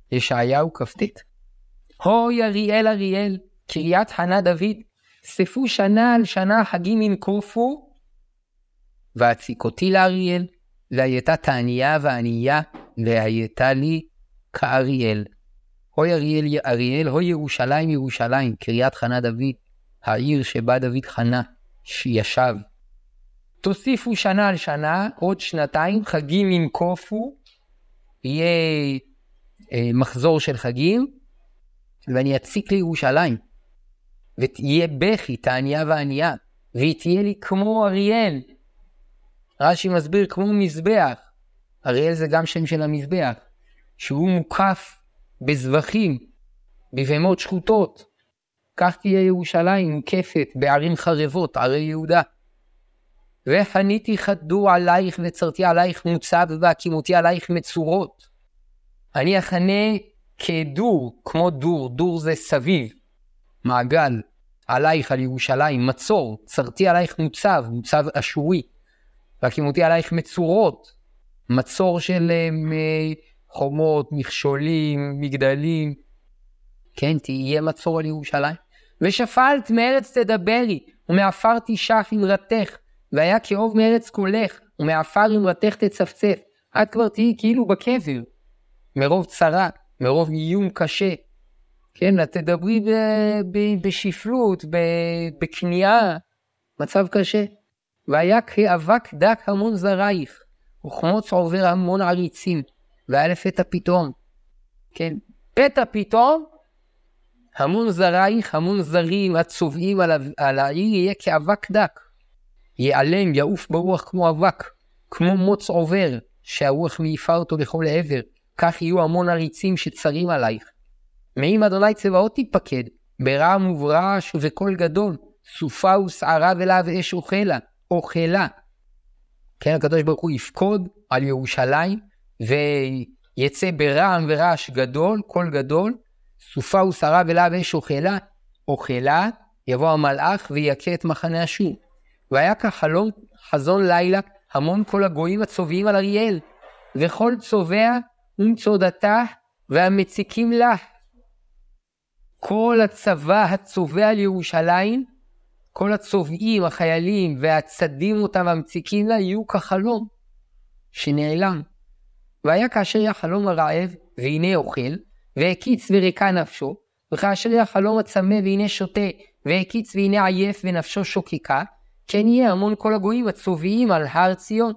ישעיהו כ"ט. הוי אריאל אריאל, קריית חנה דוד, ספו שנה על שנה חגים ינקופו, והציקותי לאריאל, והייתה תענייה וענייה, והייתה לי כאריאל. הוי אריאל אריאל, הוי ירושלים ירושלים, קריית חנה דוד, העיר שבה דוד חנה שישב. תוסיפו שנה על שנה, עוד שנתיים, חגים ינקופו, יהיה מחזור של חגים, ואני אציק לירושלים, ותהיה בכי, תענייה וענייה, והיא תהיה לי כמו אריאל. רש"י מסביר כמו מזבח. אריאל זה גם שם של המזבח, שהוא מוקף בזבחים, בבהמות שחוטות. כך תהיה ירושלים מוקפת בערים חרבות, ערי יהודה. וחניתי חדו עלייך וצרתי עלייך מוצב, והקימותי עלייך מצורות. אני אכנה כדור, כמו דור, דור זה סביב, מעגל, עלייך על ירושלים, מצור, צרתי עלייך מוצב, מוצב אשורי, והקימותי עלייך מצורות, מצור של חומות, מכשולים, מגדלים, כן, תהיה מצור על ירושלים. ושפלת מארץ תדברי, ומעפר תשח אמרתך, והיה כאוב מארץ קולך, ומעפר אמרתך תצפצף. את כבר תהי כאילו בקבר, מרוב צרה, מרוב איום קשה. כן, תדברי בשפלות, בכניעה, מצב קשה. והיה כאבק דק המון זרייך, וכמוץ עובר המון עריצים, והיה לפתע פתאום. כן, פתע פתאום, המון זרייך, המון זרים הצובעים על העיר, יהיה כאבק דק. ייעלם, יעוף ברוח כמו אבק, כמו מוץ עובר, שהרוח מעיפה אותו לכל העבר. כך יהיו המון עריצים שצרים עלייך. מעם אדוני צבאות תיפקד, ברעם וברעש ובקול גדול, סופה ושערה ולהב אש אוכלה. כן, הקדוש ברוך הוא יפקוד על ירושלים, ויצא ברעם ורעש גדול, קול גדול, סופה ושערה ולהב אש אוכלה, יבוא המלאך ויקה את מחנה אשור. והיה כחלום חזון לילה, המון כל הגויים הצובעים על אריאל, וכל צובע ומצודתה והמציקים לה. כל הצבא הצובע על ירושלים, כל הצובעים, החיילים והצדים אותם והמציקים לה, יהיו כחלום שנעלם. והיה כאשר יהיה חלום הרעב והנה אוכל, והקיץ וריקה נפשו, וכאשר יהיה חלום הצמא והנה שותה, והקיץ והנה עייף ונפשו שוקקה, כן יהיה המון כל הגויים הצובעים על הר ציון.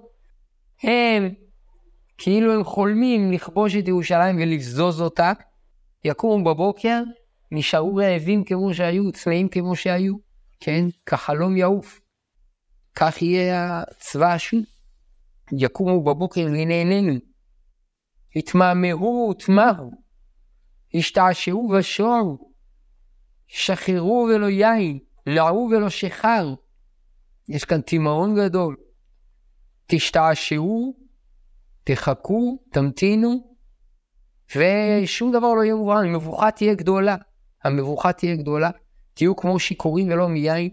כאילו הם חולמים לכבוש את ירושלים ולבזוז אותה, יקומו בבוקר, נשארו רעבים כמו שהיו, צמאים כמו שהיו, כן? כחלום יעוף. כך יהיה הצבא אשור. יקומו בבוקר ונהננו, התמהמהו ותמהו, השתעשעו ושורו, שחררו ולא יין, נעו ולא שחר. יש כאן תימהון גדול. תשתעשעו, תחכו, תמתינו, ושום דבר לא יהיה מובן. המבוכה תהיה גדולה. המבוכה תהיה גדולה. תהיו כמו שיכורים ולא מיין.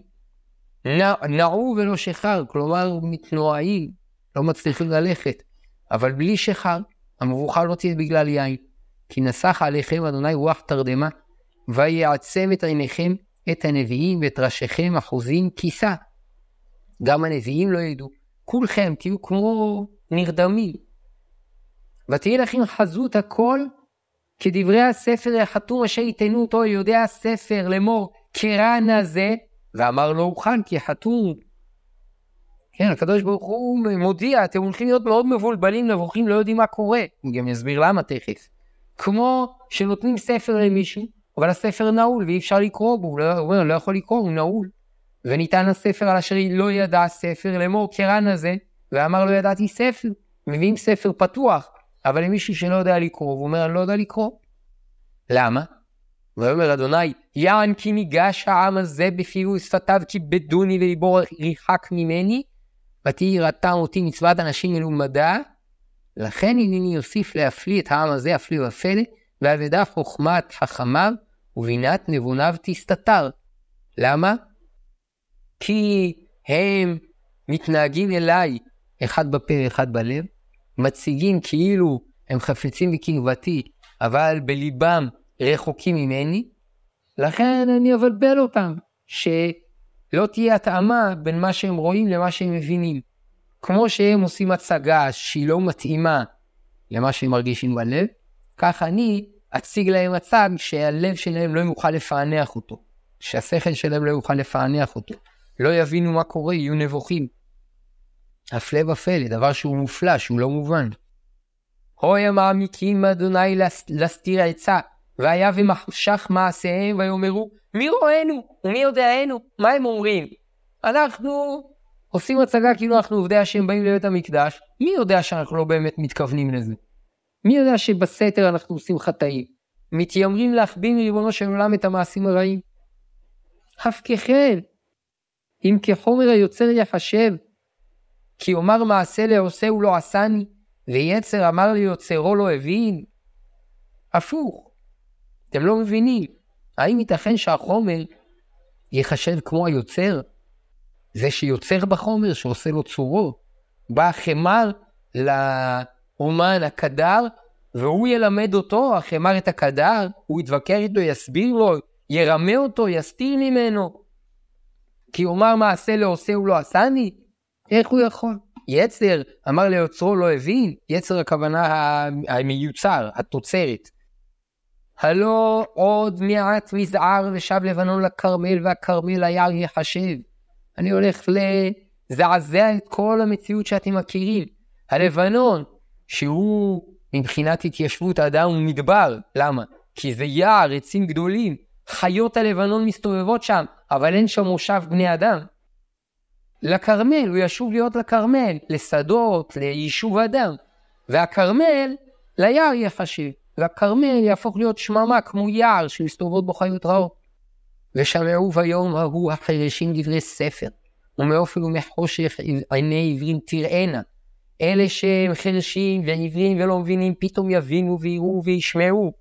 נעו ולא שחר, כלומר מתנועעים, לא מצליחים ללכת. אבל בלי שחר, המבוכה לא תהיה בגלל יין. כי נסח עליכם אדוני רוח תרדמה, ויעצם את עיניכם את הנביאים ואת ראשיכם אחוזים כיסה. גם הנביאים לא ידעו. כולכם תהיו כמו נרדמים. ותהי לכם חזות הכל, כדברי הספר החתום אשר יתנו אותו יודע הספר לאמור, קרא נא זה, ואמר לא אוכל כי חתום. כן, הקדוש ברוך הוא מודיע, אתם הולכים להיות מאוד מבולבלים, נבוכים, לא יודעים מה קורה. הוא גם יסביר למה תכף. כמו שנותנים ספר למישהו, אבל הספר נעול ואי אפשר לקרוא בו, הוא לא יכול לקרוא, הוא נעול. וניתן הספר על אשר לא ידע הספר לאמור, קרא נא זה, ואמר לא ידעתי ספר. מביאים ספר פתוח, אבל למישהו שלא יודע לקרוא, הוא אומר אני לא יודע לקרוא. למה? ואומר אדוני, יען כי ניגש העם הזה בפיו ושפתיו כי בדוני וליבור ריחק ממני, ותהי יראתם אותי מצוות אנשים מלומדה, לכן הנני יוסיף להפליא את העם הזה הפליא ופלא, ועבדה חוכמת חכמיו ובינת נבוניו תסתתר. למה? כי הם מתנהגים אליי אחד בפה אחד בלב, מציגים כאילו הם חפצים בקרבתי, אבל בליבם רחוקים ממני, לכן אני אבלבל אותם, שלא תהיה התאמה בין מה שהם רואים למה שהם מבינים. כמו שהם עושים הצגה שהיא לא מתאימה למה שהם מרגישים בלב, כך אני אציג להם הצג שהלב שלהם לא יוכל לפענח אותו, שהשכל שלהם לא יוכל לפענח אותו, לא יבינו מה קורה, יהיו נבוכים. הפלא ופלא, דבר שהוא מופלא, שהוא לא מובן. הוי המעמיקים אדוני להסתיר עצה, והיה ומחשך מעשיהם ויאמרו, מי רואינו ומי יודענו? מה הם אומרים? אנחנו עושים הצגה כאילו אנחנו עובדי השם באים לבית המקדש, מי יודע שאנחנו לא באמת מתכוונים לזה? מי יודע שבסתר אנחנו עושים חטאים? מתיימרים להחביא מריבונו של עולם את המעשים הרעים. הפככם, אם כחומר היוצר יחשב, כי אומר מעשה לעושה הוא לא עשני, ויצר אמר ליוצרו לא הבין. הפוך, אתם לא מבינים. האם ייתכן שהחומר יחשב כמו היוצר? זה שיוצר בחומר, שעושה לו צורו. בא החמר לאומן הקדר, והוא ילמד אותו, החמר את הקדר, הוא יתווכר איתו, יסביר לו, ירמה אותו, יסתיר ממנו. כי אומר מעשה לעושה הוא לא עשני, איך הוא יכול? יצר אמר ליוצרו לא הבין, יצר הכוונה המיוצר, התוצרת. הלא עוד מעט מזער ושב לבנון לכרמל, והכרמל היער יחשב. אני הולך לזעזע את כל המציאות שאתם מכירים. הלבנון, שהוא מבחינת התיישבות האדם הוא מדבר. למה? כי זה יער, עצים גדולים. חיות הלבנון מסתובבות שם, אבל אין שם מושב בני אדם. לכרמל, הוא ישוב להיות לכרמל, לשדות, ליישוב אדם. והכרמל, ליער יחשב. והכרמל יהפוך להיות שממה כמו יער שמסתובבות בו חיות רעות. ושמעו ביום ההוא החרשים דברי ספר, ומאופל ומחושך עיני עברים תראינה. אלה שהם חרשים ועברים ולא מבינים, פתאום יבינו ויראו וישמעו.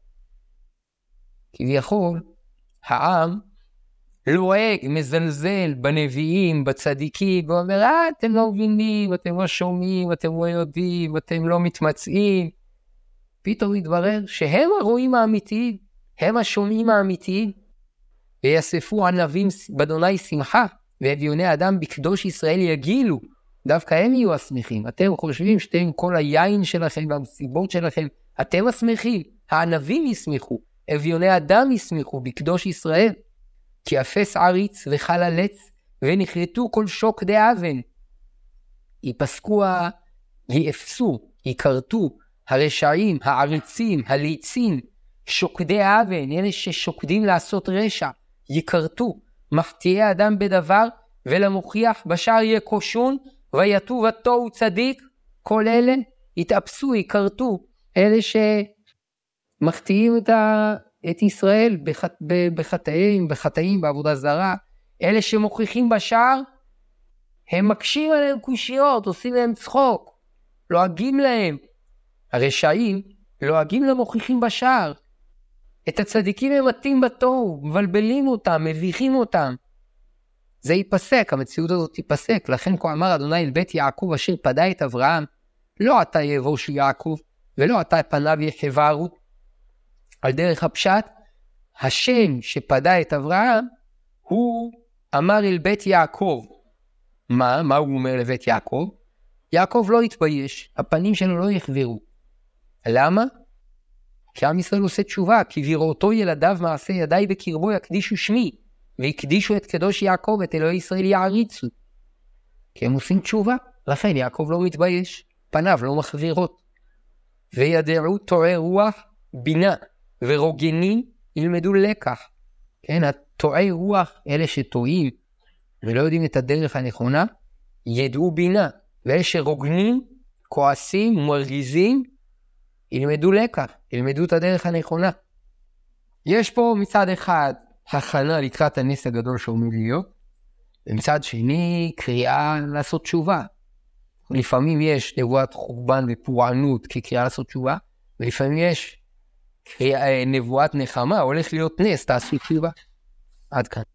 כביכול, העם לועג, מזלזל בנביאים, בצדיקים, ואומר, אתם לא מבינים, אתם לא שומעים, אתם לא יודעים, אתם לא מתמצאים. פתאום יתברר שהם הרואים האמיתיים, הם השומעים האמיתיים, ויספו ענבים באדוני שמחה, ואביוני אדם בקדוש ישראל יגילו, דווקא הם יהיו השמחים. אתם חושבים שאתם כל היין שלכם והמסיבות שלכם, אתם השמחים, הענבים ישמחו, אביוני אדם ישמחו בקדוש ישראל, כי אפס עריץ וחל עץ, ונחרטו כל שוק די אבן. יאפסו, יקרטו, הרשעים, העריצים, הליצים, שוקדי אבן, אלה ששוקדים לעשות רשע, יקרטו, מחטיאי אדם בדבר, ולמוכיח בשער יקושון, ויתו ותוהו צדיק, כל אלה יתאפסו, יקרטו, אלה שמחטיאים את ישראל בחטאים, בעבודה זרה, אלה שמוכיחים בשער, הם מקשים עליהם קושיות, עושים להם צחוק, לועגים להם. הרשעים לועגים למוכיחים בשער. את הצדיקים הם מטים בתוהו, מבלבלים אותם, מביכים אותם. זה ייפסק, המציאות הזאת תיפסק. לכן כה אמר אדוני אל בית יעקב אשר פדה את אברהם, לא אתה יבוש יעקב, ולא אתה פניו יחברו. על דרך הפשט, השם שפדה את אברהם, הוא אמר אל בית יעקב. מה הוא אומר לבית יעקב? יעקב לא יתבייש, הפנים שלו לא יחברו. למה? כי עם ישראל עושה תשובה, כי בראותו ילדיו מעשה ידיי בקרבו יקדישו שמי, ויקדישו את קדוש יעקב, את אלוהי ישראל יעריצו. כי הם עושים תשובה, לכן יעקב לא מתבייש, פניו לא מחבירות. וידעו טועי רוח בינה, ורוגנים ילמדו לקח. כן, הטועי רוח, אלה שטועים, ולא יודעים את הדרך הנכונה, ידעו בינה. ואלה שרוגנים, כועסים, מרגיזים, ילמדו לקח, ילמדו את הדרך הנכונה. יש פה מצד אחד הכנה לקראת הנס הגדול שעומד להיות, ומצד שני קריאה לעשות תשובה. לפעמים יש נבואת חורבן ופורענות כקריאה לעשות תשובה, ולפעמים יש נבואת נחמה, הולך להיות נס, תעשו תשובה. עד כאן.